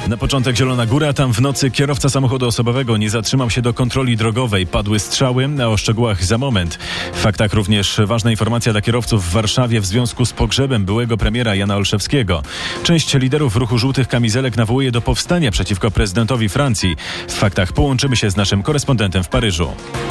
Na początek Zielona Góra, tam w nocy kierowca samochodu osobowego nie zatrzymał się do kontroli drogowej. Padły strzały, a o szczegółach za moment. W faktach również ważna informacja dla kierowców w Warszawie w związku z pogrzebem byłego premiera Jana Olszewskiego. Część liderów ruchu żółtych kamizelek nawołuje do powstania przeciwko prezydentowi Francji. W faktach połączymy się z naszym korespondentem w Paryżu.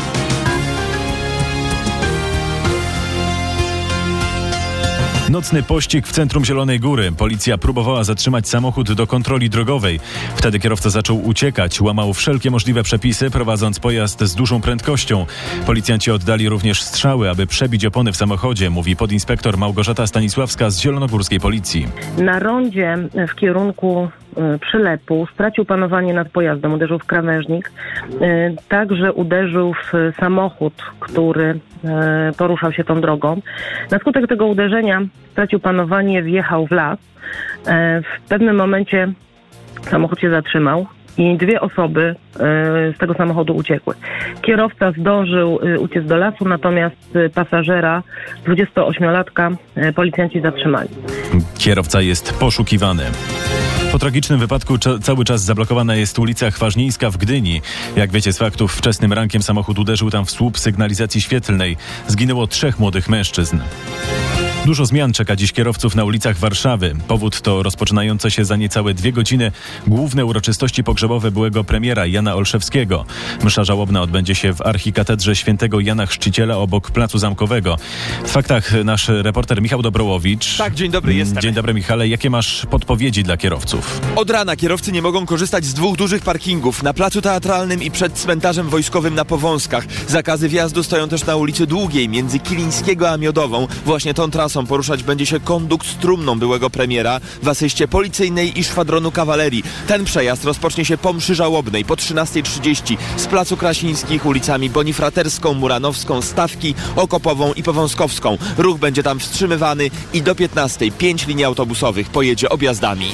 Nocny pościg w centrum Zielonej Góry. Policja próbowała zatrzymać samochód do kontroli drogowej. Wtedy kierowca zaczął uciekać, łamał wszelkie możliwe przepisy, prowadząc pojazd z dużą prędkością. Policjanci oddali również strzały, aby przebić opony w samochodzie, mówi podinspektor Małgorzata Stanisławska z zielonogórskiej policji. Na rondzie w kierunku Przylepu stracił panowanie nad pojazdem, uderzył w krawężnik, także uderzył w samochód, który poruszał się tą drogą. Na skutek tego uderzenia stracił panowanie, wjechał w las. W pewnym momencie samochód się zatrzymał i dwie osoby z tego samochodu uciekły. Kierowca zdążył uciec do lasu, natomiast pasażera, 28-latka, policjanci zatrzymali. Kierowca jest poszukiwany. Po tragicznym wypadku cały czas zablokowana jest ulica Chważnińska w Gdyni. Jak wiecie z faktów, wczesnym rankiem samochód uderzył tam w słup sygnalizacji świetlnej. Zginęło 3 młodych mężczyzn. Dużo zmian czeka dziś kierowców na ulicach Warszawy. Powód to rozpoczynające się za niecałe 2 godziny główne uroczystości pogrzebowe byłego premiera Jana Olszewskiego. Msza żałobna odbędzie się w archikatedrze świętego Jana Chrzciciela obok Placu Zamkowego. W faktach nasz reporter Michał Dobrołowicz. Tak, dzień dobry, jestem. Dzień dobry, Michale. Jakie masz podpowiedzi dla kierowców? Od rana kierowcy nie mogą korzystać z 2 dużych parkingów na Placu Teatralnym i przed cmentarzem wojskowym na Powązkach. Zakazy wjazdu stoją też na ulicy Długiej między Kilińskiego a Miodową. Właśnie tą trasą poruszać będzie się kondukt z trumną byłego premiera w asyście policyjnej i szwadronu kawalerii. Ten przejazd rozpocznie się po mszy żałobnej po 13:30 z Placu Krasińskich ulicami Bonifraterską, Muranowską, Stawki, Okopową i Powązkowską. Ruch będzie tam wstrzymywany i do 15:00 5 linii autobusowych pojedzie objazdami.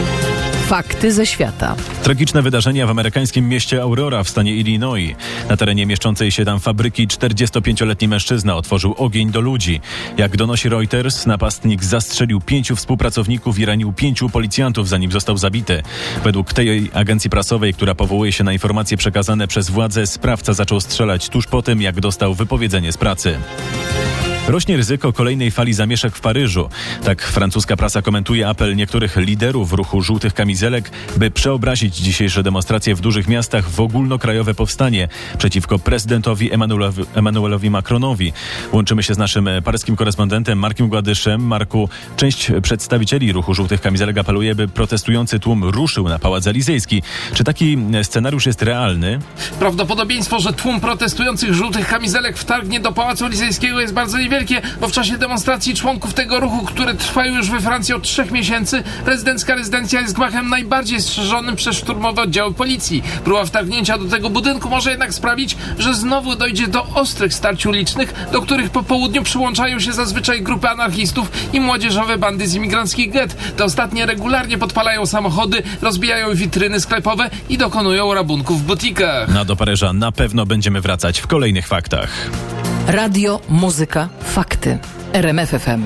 Fakty ze świata. Tragiczne wydarzenia w amerykańskim mieście Aurora w stanie Illinois. Na terenie mieszczącej się tam fabryki 45-letni mężczyzna otworzył ogień do ludzi. Jak donosi Reuters, napastnik zastrzelił 5 współpracowników i ranił 5 policjantów, zanim został zabity. Według tej agencji prasowej, która powołuje się na informacje przekazane przez władze, sprawca zaczął strzelać tuż po tym, jak dostał wypowiedzenie z pracy. Rośnie ryzyko kolejnej fali zamieszek w Paryżu. Tak francuska prasa komentuje apel niektórych liderów ruchu żółtych kamizelek, by przeobrazić dzisiejsze demonstracje w dużych miastach w ogólnokrajowe powstanie przeciwko prezydentowi Emmanuelowi Macronowi. Łączymy się z naszym paryskim korespondentem Markiem Gładyszem. Marku, część przedstawicieli ruchu żółtych kamizelek apeluje, by protestujący tłum ruszył na Pałac Elizejski. Czy taki scenariusz jest realny? Prawdopodobieństwo, że tłum protestujących żółtych kamizelek wtargnie do Pałacu Elizejskiego jest bardzo niewielkie, bo w czasie demonstracji członków tego ruchu, które trwają już we Francji od 3 miesięcy, prezydencka rezydencja jest gmachem najbardziej strzeżonym przez szturmowe oddziały policji. Próba wtargnięcia do tego budynku może jednak sprawić, że znowu dojdzie do ostrych starć ulicznych, do których po południu przyłączają się zazwyczaj grupy anarchistów i młodzieżowe bandy z imigranckich get. Te ostatnie regularnie podpalają samochody, rozbijają witryny sklepowe i dokonują rabunków w butikach. Do Paryża na pewno będziemy wracać w kolejnych faktach. Radio, muzyka, fakty. RMF FM.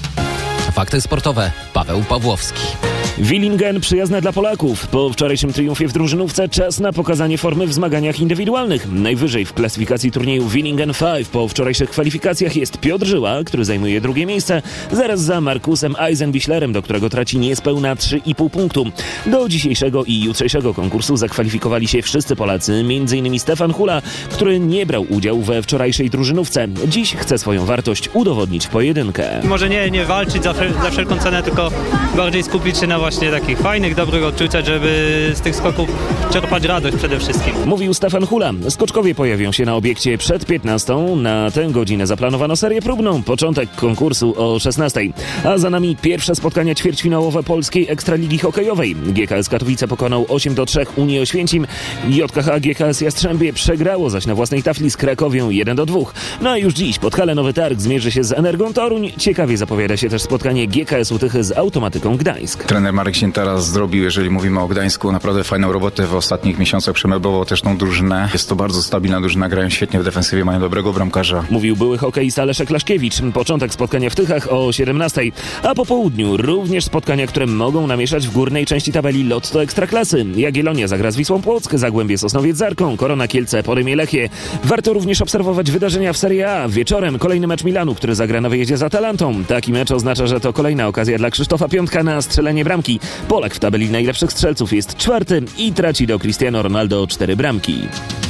Fakty sportowe. Paweł Pawłowski. Willingen przyjazna dla Polaków. Po wczorajszym triumfie w drużynówce czas na pokazanie formy w zmaganiach indywidualnych. Najwyżej w klasyfikacji turnieju Willingen 5 po wczorajszych kwalifikacjach jest Piotr Żyła, który zajmuje 2. miejsce, zaraz za Markusem Eisenbichlerem, do którego traci niespełna 3,5 punktu. Do dzisiejszego i jutrzejszego konkursu zakwalifikowali się wszyscy Polacy, m.in. Stefan Hula, który nie brał udziału we wczorajszej drużynówce. Dziś chce swoją wartość udowodnić w pojedynkę. Może nie walczyć za wszelką cenę, tylko bardziej skupić się na właśnie takich fajnych, dobrych odczuciach, żeby z tych skoków czerpać radość przede wszystkim. Mówił Stefan Hula. Skoczkowie pojawią się na obiekcie przed 15:00. Na tę godzinę zaplanowano serię próbną. Początek konkursu o 16:00. A za nami pierwsze spotkania ćwierćfinałowe polskiej Ekstraligi Hokejowej. GKS Katowice pokonał 8-3 Unię Oświęcim. JKH GKS Jastrzębie przegrało zaś na własnej tafli z Krakowią 1-2. No a już dziś Podhale Nowy Targ zmierzy się z Energą Toruń. Ciekawie zapowiada się też spotkanie GKS-u Tychy z Automatyką Gdańsk. Trener Marek Sin teraz zrobił, jeżeli mówimy o Gdańsku, naprawdę fajną robotę w ostatnich miesiącach, przemeblował też tą drużynę. Jest to bardzo stabilna drużyna, grają świetnie w defensywie, mają dobrego bramkarza. Mówił były hokeista Leszek Laszkiewicz. Początek spotkania w Tychach o 17:00, a po południu również spotkania, które mogą namieszać w górnej części tabeli Lotto Ekstraklasy. Jagiellonia zagra z Wisłą Płock, Zagłębie Sosnowiec z Arką, Korona Kielce Podejmie Lechie. Warto również obserwować wydarzenia w Serie A. Wieczorem kolejny mecz Milanu, który zagra na wyjeździe z Atalantą. Taki mecz oznacza, że to kolejna okazja dla Krzysztofa Piątka na strzelenie bramki. Polak w tabeli najlepszych strzelców jest 4. i traci do Cristiano Ronaldo 4 bramki.